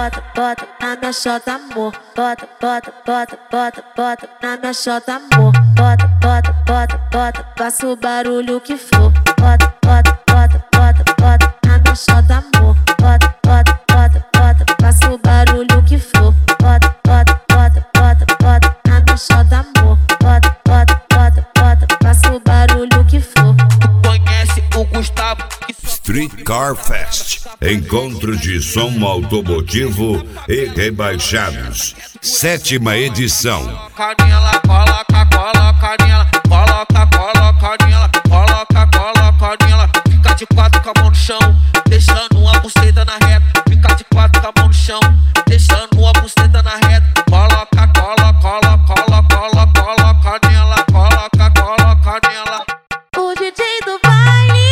bota, bota na minha xota, amor. Bota, bota, bota, bota, bota na minha xota, amor. Bota, bota, bota, bota, faça o barulho que for. Bota, bota, bota, bota, bota na minha xota, amor. Bota, bota, bota, bota, faça o barulho que for. Bota, bota, bota, bota, bota na minha xota, amor. Bota, bota, bota, bota, faça o barulho que for. Conhece o Gustavo? Street Car Fest, encontro de som automotivo e rebaixados, 7ª edição. Nela, coloca, coloca nela, coloca, coloca nela, coloca, coloca nela. Fica de quatro com a mão no chão, deixando uma buceta na reta. Fica de quatro com a mão no chão, deixando uma buceta na reta. Coloca, coloca, coloca, coloca, coloca nela, coloca, coloca nela. O DJ do baile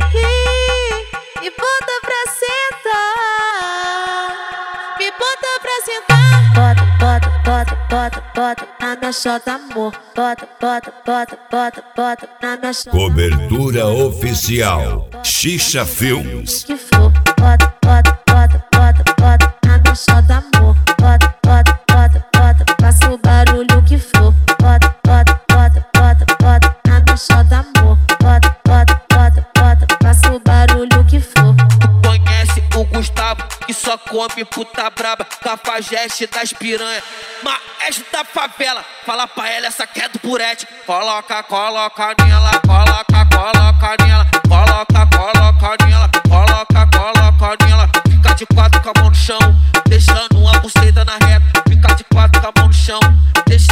me bota pra sentar, me bota pra sentar. Bota, bota, bota, bota, bota na minha xota, amor. Bota, bota, bota, bota, bota na minha xota. Cobertura oficial Xixa Filmes. Que for. Bota, bota, bota, bota, bota na minha xota, amor. Bota, bota, bota, bota, faça o barulho que for. Bota, bota, bota, bota, bota na minha xota, amor. Bota, bota, bota, bota, faça o barulho que for. Conhece o Gustavo, que só come puta braba, cafajeste das piranha, maestro da favela. Fala pra ela, essa que é do Purete. Coloca, coloca nela, coloca, coloca nela, coloca, coloca nela, coloca, coloca nela. Fica de quatro com a mão no chão, deixando uma buceta na reta. Fica de quatro com a mão no chão, deixando